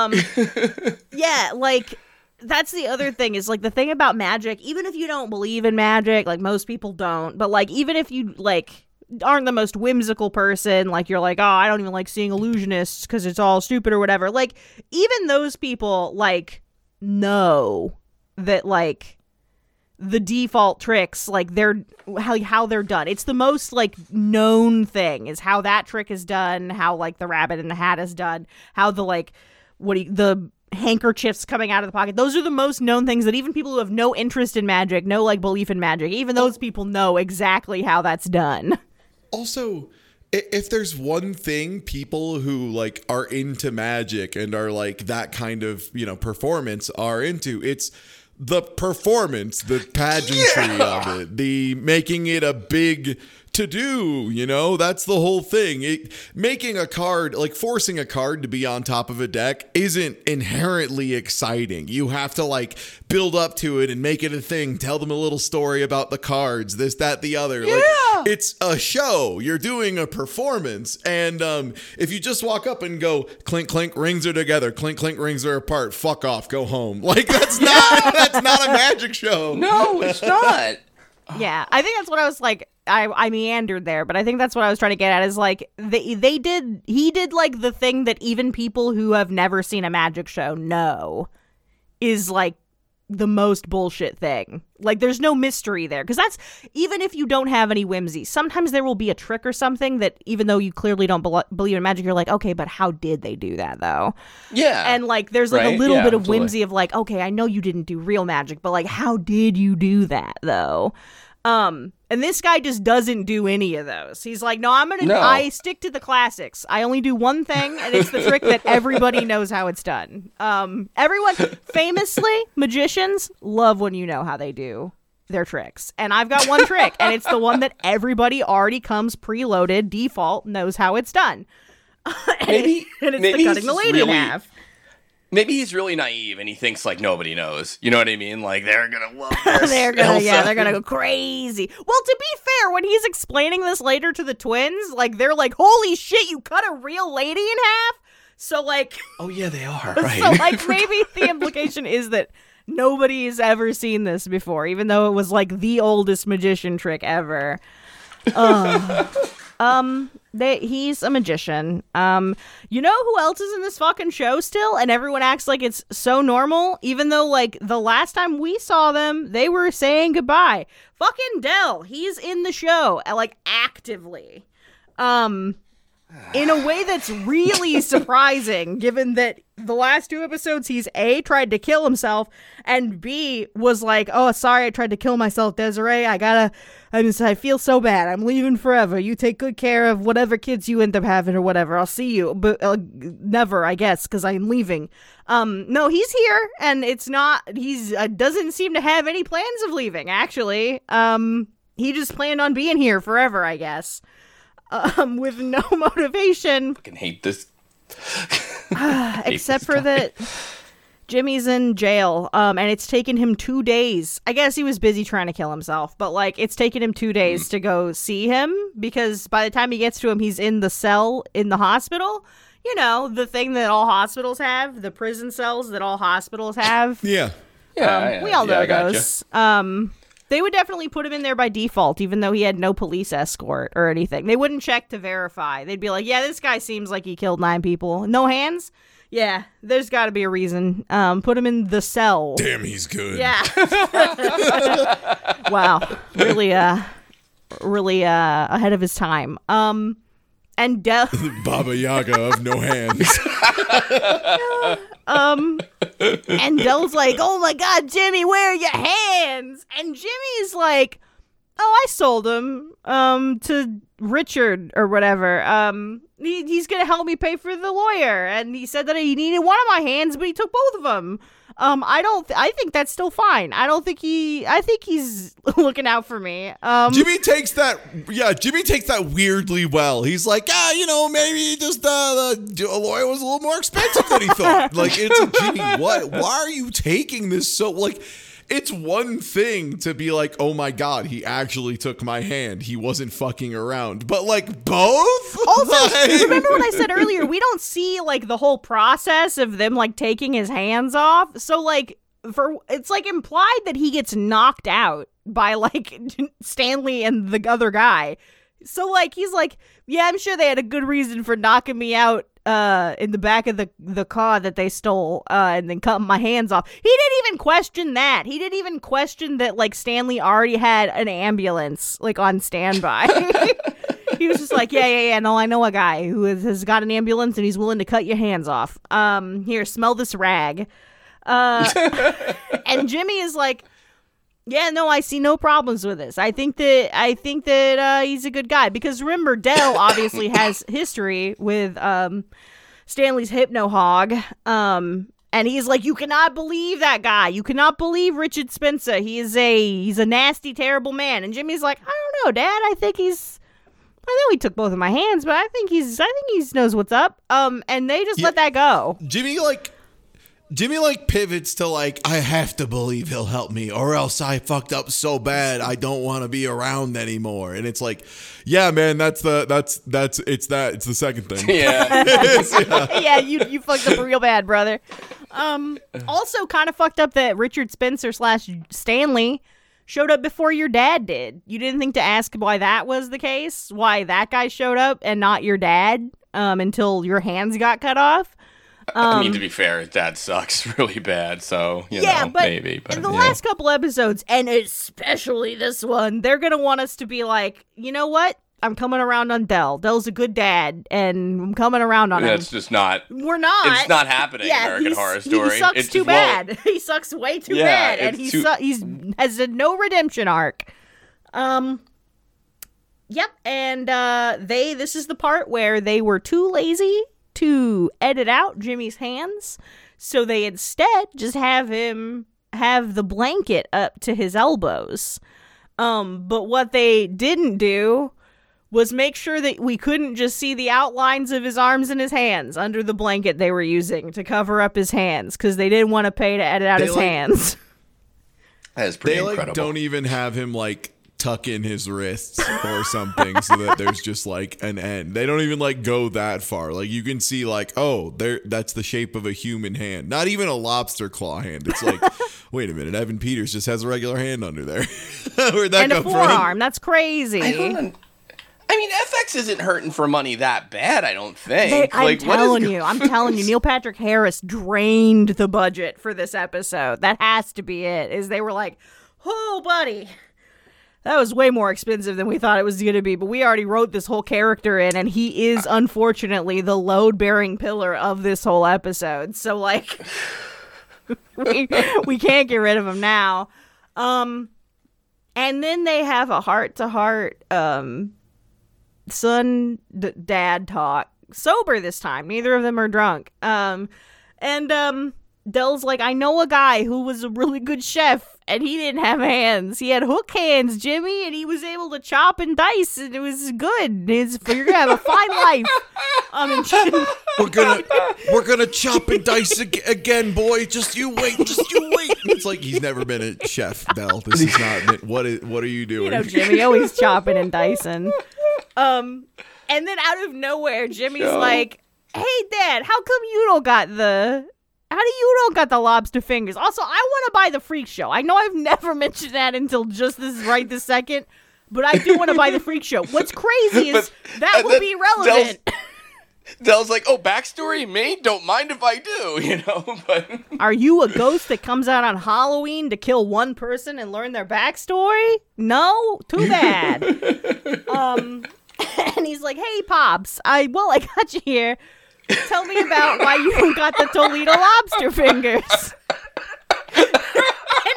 Yeah, like, that's the other thing, is like the thing about magic, even if you don't believe in magic, like most people don't, but like even if you like aren't the most whimsical person, like you're like, oh, I don't even like seeing illusionists because it's all stupid or whatever, like even those people like know that like the default tricks, like they're how they're done. It's the most like known thing is how that trick is done, how like the rabbit in the hat is done, how the like the handkerchiefs coming out of the pocket. Those are the most known things that even people who have no interest in magic, no like belief in magic, even those people know exactly how that's done. Also, if there's one thing people who like are into magic and are like that kind of, you know, performance are into, it's the performance, the pageantry of it, the making it a big to do, you know, that's the whole thing. Making a card, like forcing a card to be on top of a deck isn't inherently exciting. You have to like build up to it and make it a thing, tell them a little story about the cards, this, that, the other. Yeah. Like, it's a show. You're doing a performance. And if you just walk up and go, clink, clink, rings are together, clink, clink, rings are apart, fuck off, go home. Like, that's not a magic show. No, it's not. Yeah, I think that's what I was like. I meandered there, but I think that's what I was trying to get at is like he did like the thing that even people who have never seen a magic show know is like the most bullshit thing. Like, there's no mystery there, because that's, even if you don't have any whimsy, sometimes there will be a trick or something that, even though you clearly don't believe in magic, you're like, okay, but how did they do that though? Yeah. And like there's like a little bit of whimsy of like, okay, I know you didn't do real magic, but like, how did you do that though? And this guy just doesn't do any of those. He's like, no, I stick to the classics. I only do one thing, and it's the trick that everybody knows how it's done. Everyone, famously, magicians love when you know how they do their tricks. And I've got one trick, and it's the one that everybody already comes preloaded, default, knows how it's done. Maybe and it's the cutting the lady in half. Maybe he's really naive and he thinks like nobody knows. You know what I mean? Like, they're gonna love this. they're gonna go crazy. Well, to be fair, when he's explaining this later to the twins, like they're like, "Holy shit, you cut a real lady in half!" So like, oh yeah, they are. Right. So like, maybe the implication is that nobody's ever seen this before, even though it was like the oldest magician trick ever. He's a magician. You know who else is in this fucking show still? And everyone acts like it's so normal, even though like the last time we saw them, they were saying goodbye. Fucking Del, he's in the show, like actively. In a way that's really surprising, given that the last 2 episodes he's A, tried to kill himself, and B, was like, oh, sorry, I tried to kill myself, Desiree. I feel so bad. I'm leaving forever. You take good care of whatever kids you end up having or whatever. I'll see you. But never, I guess, because I'm leaving. No, he's here, and it's not, he's doesn't seem to have any plans of leaving, actually. He just planned on being here forever, I guess. With no motivation. Fucking hate this. Except for that Jimmy's in jail, and it's taken him 2 days. I guess he was busy trying to kill himself, but like it's taken him 2 days to go see him, because by the time he gets to him, he's in the cell in the hospital. You know, the thing that all hospitals have, the prison cells that all hospitals have. Yeah. We all know those. They would definitely put him in there by default, even though he had no police escort or anything. They wouldn't check to verify. They'd be like, yeah, this guy seems like he killed 9 people. No hands? Yeah, there's got to be a reason. Put him in the cell. Damn, he's good. Yeah. Wow. Really ahead of his time. And Baba Yaga of no hands. And Del's like, oh my God, Jimmy, where are your hands? And Jimmy's like, oh, I sold him to Richard or whatever. He's gonna help me pay for the lawyer, and he said that he needed one of my hands, but he took both of them. I think that's still fine. I think he's looking out for me. Jimmy takes that weirdly well. He's like, maybe just the lawyer was a little more expensive than he thought. Like, it's like, Jimmy, what? Why are you taking this so, like, it's one thing to be like, oh my God, he actually took my hand. He wasn't fucking around. But like both? Also, remember what I said earlier? We don't see like the whole process of them like taking his hands off. So like it's like implied that he gets knocked out by like Stanley and the other guy. So like he's like, yeah, I'm sure they had a good reason for knocking me out in the back of the car that they stole, and then cutting my hands off. He didn't even question that. He didn't even question that like Stanley already had an ambulance like on standby. He was just like, yeah. No, I know a guy who has got an ambulance and he's willing to cut your hands off. Here, smell this rag. And Jimmy is like, yeah, no, I see no problems with this. I think that he's a good guy, because remember, Del obviously has history with Stanley's hypno hog, and he's like, you cannot believe that guy. You cannot believe Richard Spencer. He's a nasty, terrible man. And Jimmy's like, I don't know, Dad. I know he took both of my hands, but I think he knows what's up. And they just let that go. Jimmy pivots to like, I have to believe he'll help me, or else I fucked up so bad I don't want to be around anymore. And it's like, yeah, man, it's the second thing. Yeah. Yeah, you fucked up real bad, brother. Also kind of fucked up that Richard Spencer / Stanley showed up before your dad did. You didn't think to ask why that was the case? Why that guy showed up and not your dad until your hands got cut off? I mean, to be fair, his dad sucks really bad, so, you know, but maybe. But in the last couple episodes, and especially this one, they're going to want us to be like, you know what? I'm coming around on Del. Del's a good dad, and I'm coming around on him. That's just not. We're not. It's not happening in American Horror Story. He sucks too bad. He sucks way too bad, and he has a no redemption arc. Yep, and this is the part where they were too lazy to edit out Jimmy's hands, so they instead just have him have the blanket up to his elbows. But what they didn't do was make sure that we couldn't just see the outlines of his arms and his hands under the blanket they were using to cover up his hands, because they didn't want to pay to edit out his hands. That is pretty incredible. They don't even have him tuck in his wrists or something so that there's just an end. They don't even go that far. You can see that's the shape of a human hand, not even a lobster claw hand. It's wait a minute, Evan Peters just has a regular hand under there. Where'd that come from? And a forearm. That's crazy. I mean, FX isn't hurting for money that bad, I don't think. I'm telling you, Neil Patrick Harris drained the budget for this episode. That has to be it. Is they were like, oh, buddy, that was way more expensive than we thought it was going to be. But we already wrote this whole character in, and he is, unfortunately, the load-bearing pillar of this whole episode. So, we can't get rid of him now. And then they have a heart-to-heart son-dad talk. Sober this time. Neither of them are drunk. Del's like, I know a guy who was a really good chef, and he didn't have hands. He had hook hands, Jimmy, and he was able to chop and dice, and it was good. You're gonna have a fine life. We're gonna chop and dice again, boy. Just you wait. It's like he's never been a chef, Del. This is not. What are you doing? You know, Jimmy always chopping and dicing. And then out of nowhere, Jimmy's like, "Hey, Dad, how come you don't got the lobster fingers? Also, I want to buy the Freak Show. I know I've never mentioned that until just this second, but I do want to buy the Freak Show. What's crazy is that will be relevant." Del's like, oh, backstory? Me? Don't mind if I do, but... Are you a ghost that comes out on Halloween to kill one person and learn their backstory? No? Too bad. And he's like, hey, Pops, I got you here. Tell me about why you got the Toledo lobster fingers. And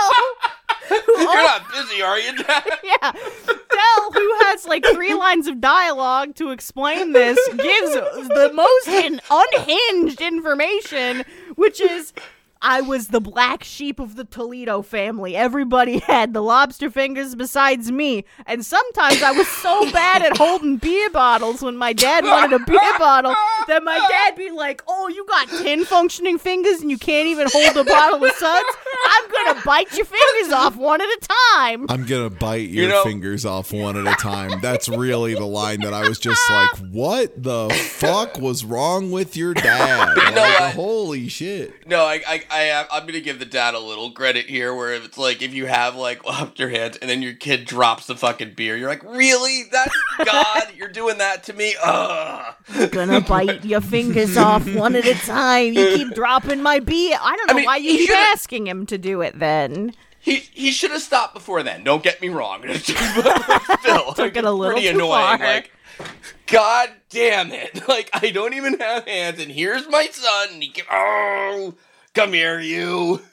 Del, you're not busy, are you, Dad? Yeah. Del, who has 3 lines of dialogue to explain this, gives the most unhinged information, which is, I was the black sheep of the Toledo family. Everybody had the lobster fingers besides me. And sometimes I was so bad at holding beer bottles when my dad wanted a beer bottle that my dad be like, oh, you got 10 functioning fingers and you can't even hold a bottle of suds? I'm going to bite your fingers off one at a time. I'm going to bite your fingers off one at a time. That's really the line that I was just like, what the fuck was wrong with your dad? Holy shit. No, I'm going to give the dad a little credit here, where it's if you have lobster hands and then your kid drops the fucking beer, you're like, really? That's God? You're doing that to me? Ugh. I'm gonna bite your fingers off one at a time. You keep dropping my beer. I don't know why you keep asking him to do it then. He should have stopped before then. Don't get me wrong. Still, took it a little pretty too annoying. Far. God damn it! I don't even have hands, and here's my son. And come here, you.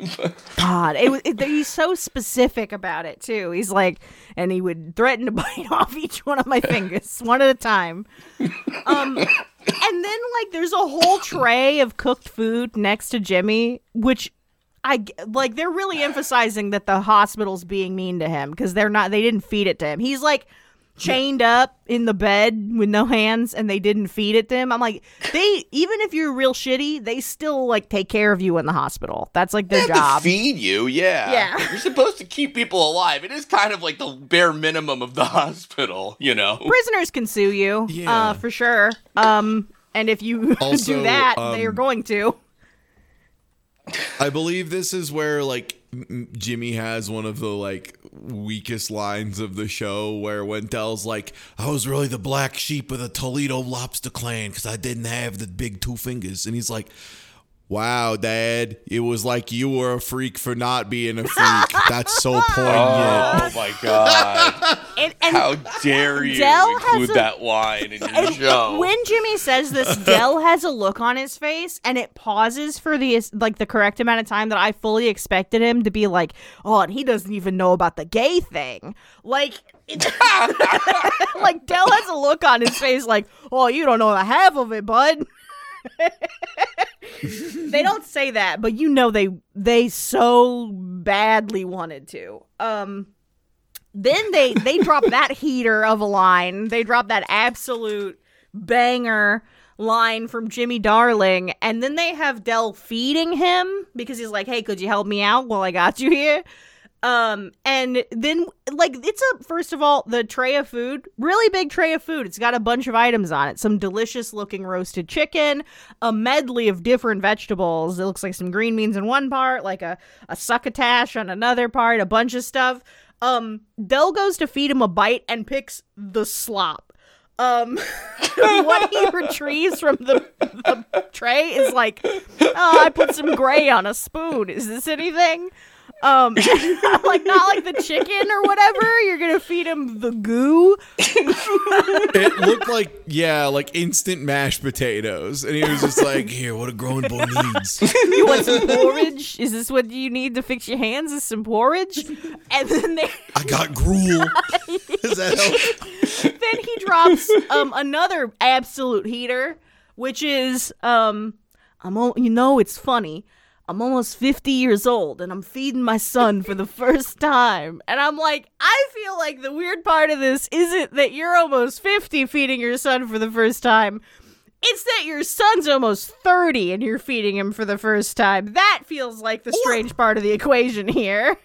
God, he's so specific about it too. He's like, and he would threaten to bite off each one of my fingers, one at a time. And then there's a whole tray of cooked food next to Jimmy, which they're really emphasizing that the hospital's being mean to him because they didn't feed it to him. He's chained up in the bed with no hands and they didn't feed it to him. I'm like, even if you're real shitty, they still take care of you in the hospital. That's their job. To feed you, yeah. You're supposed to keep people alive. It is kind of the bare minimum of the hospital, Prisoners can sue you, for sure. And if you also, do that, they are going to. I believe this is where Jimmy has one of the weakest lines of the show, where when Dell's like, I was really the black sheep of the Toledo Lobster Clan because I didn't have the big 2 fingers. And he's like, wow, Dad, it was like you were a freak for not being a freak. That's so poignant. Oh my God. And How dare you Del include that line in your show? When Jimmy says this, Del has a look on his face, and it pauses for the correct amount of time that I fully expected him to be like, oh, and he doesn't even know about the gay thing. Like, like Del has a look on his face like, oh, you don't know the half of it, bud. They don't say that, but you know they so badly wanted to. Then they drop that heater of a line. They drop that absolute banger line from Jimmy Darling, and then they have Del feeding him because he's like, hey, could you help me out while I got you here? And then, like, first of all, the tray of food, really big tray of food. It's got a bunch of items on it. Some delicious looking roasted chicken, a medley of different vegetables. It looks like some green beans in one part, like a succotash on another part, a bunch of stuff. Del goes to feed him a bite and picks the slop. What he retrieves from the tray is like, oh, I put some gray on a spoon. Is this anything? Like, not like the chicken or whatever. You're gonna feed him the goo. It looked like, like instant mashed potatoes, and he was just like, here, what a growing boy needs. You want some porridge? Is this what you need to fix your hands? Is some porridge? And then I got gruel. Does that help? Then he drops another absolute heater, which is it's funny. I'm almost 50 years old, and I'm feeding my son for the first time. And I'm like, I feel like the weird part of this isn't that you're almost 50 feeding your son for the first time. It's that your son's almost 30 and you're feeding him for the first time. That feels like the strange part of the equation here.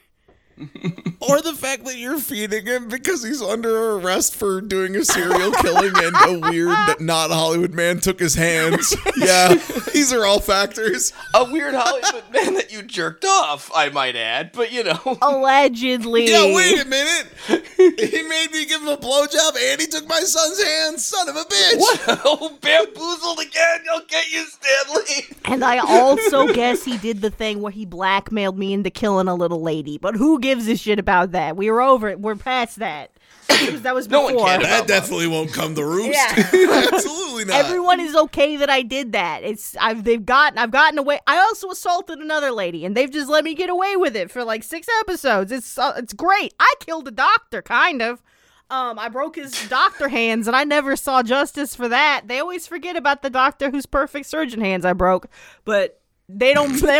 Or the fact that you're feeding him because he's under arrest for doing a serial killing and a weird not Hollywood man took his hands. Yeah, these are all factors. A weird Hollywood man that you jerked off, I might add, but you know. Allegedly. Yeah, wait a minute. He made me give him a blowjob and he took my son's hands. Son of a bitch. What? Oh, bamboozled again. I'll get you, Stanley. And I also guess he did the thing where he blackmailed me into killing a little lady. But who gives a shit about that? We were over it. We're past that. That was before. No one cared about that. Definitely won't come to roost. Yeah. Absolutely not. Everyone is okay that I did that. I've gotten away. I also assaulted another lady, and they've just let me get away with it for like 6 episodes. It's great. I killed a doctor, kind of. I broke his doctor hands, and I never saw justice for that. They always forget about the doctor whose perfect surgeon hands I broke, but I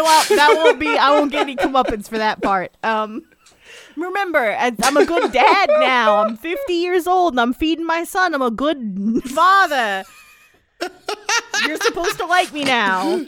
won't get any comeuppance for that part. Remember, I'm a good dad now. I'm 50 years old and I'm feeding my son. I'm a good father. You're supposed to like me now.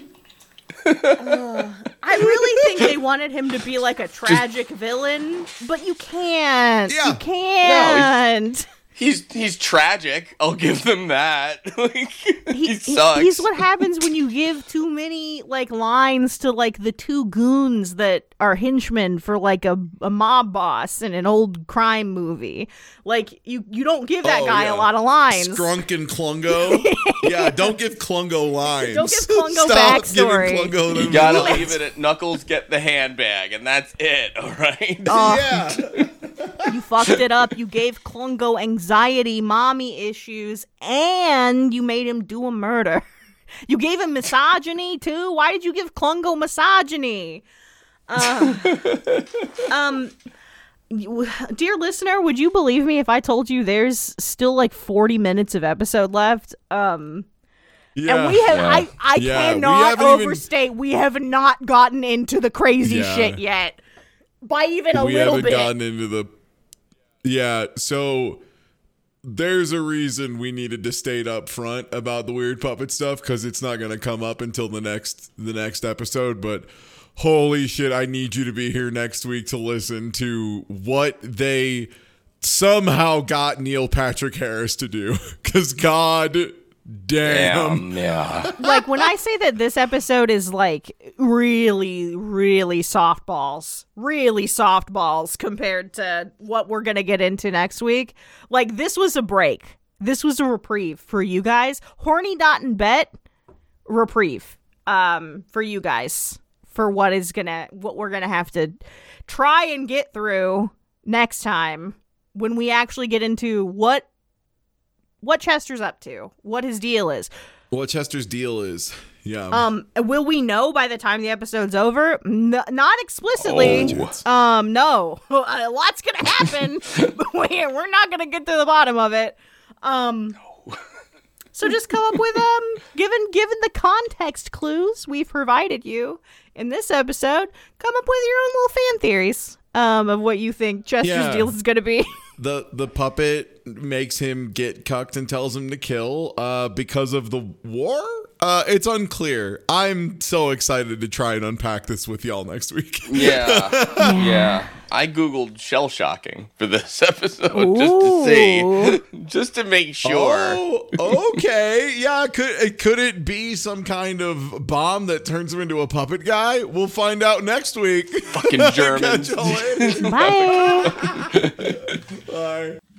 I really think they wanted him to be like a tragic villain, but you can't. Yeah. You can't. He's tragic. I'll give them that. Like, he sucks. He's what happens when you give too many like lines to like the 2 goons that are henchmen for like a mob boss in an old crime movie. Like you don't give that guy a lot of lines. Skrunk and Klungo. Yeah, don't give Klungo lines. Don't give Klungo Stop backstory. Giving Klungo You gotta leave it at Knuckles get the handbag, and that's it, alright? Yeah. You fucked it up. You gave Klungo anxiety, mommy issues, and you made him do a murder. You gave him misogyny, too? Why did you give Klungo misogyny? Dear listener, would you believe me if I told you there's still like 40 minutes of episode left? And we have, I cannot overstate, we have not gotten into the crazy shit yet. By even a little bit. We haven't gotten into the... Yeah, so there's a reason we needed to state up front about the weird puppet stuff, because it's not going to come up until the next episode, but holy shit, I need you to be here next week to listen to what they somehow got Neil Patrick Harris to do, because God Damn. Yeah. Like, when I say that this episode is like really, really softballs compared to what we're gonna get into next week, like, this was a break. This was a reprieve for you guys. Horny Dot and Bet reprieve for you guys for what we're gonna have to try and get through next time when we actually get into what Chester's up to, what his deal is. What Chester's deal is. Yeah. Will we know by the time the episode's over? Not explicitly. No. Lots gonna happen. But we're not gonna get to the bottom of it. So just come up with given the context clues we've provided you in this episode, come up with your own little fan theories of what you think Chester's deal is gonna be. The puppet makes him get cucked and tells him to kill because of the war? It's unclear. I'm so excited to try and unpack this with y'all next week. Yeah. I Googled shell shocking for this episode just to see, just to make sure. Oh, okay. Yeah, could it be some kind of bomb that turns him into a puppet guy? We'll find out next week. Fucking Germans. Catch y'all later. Bye. Bye.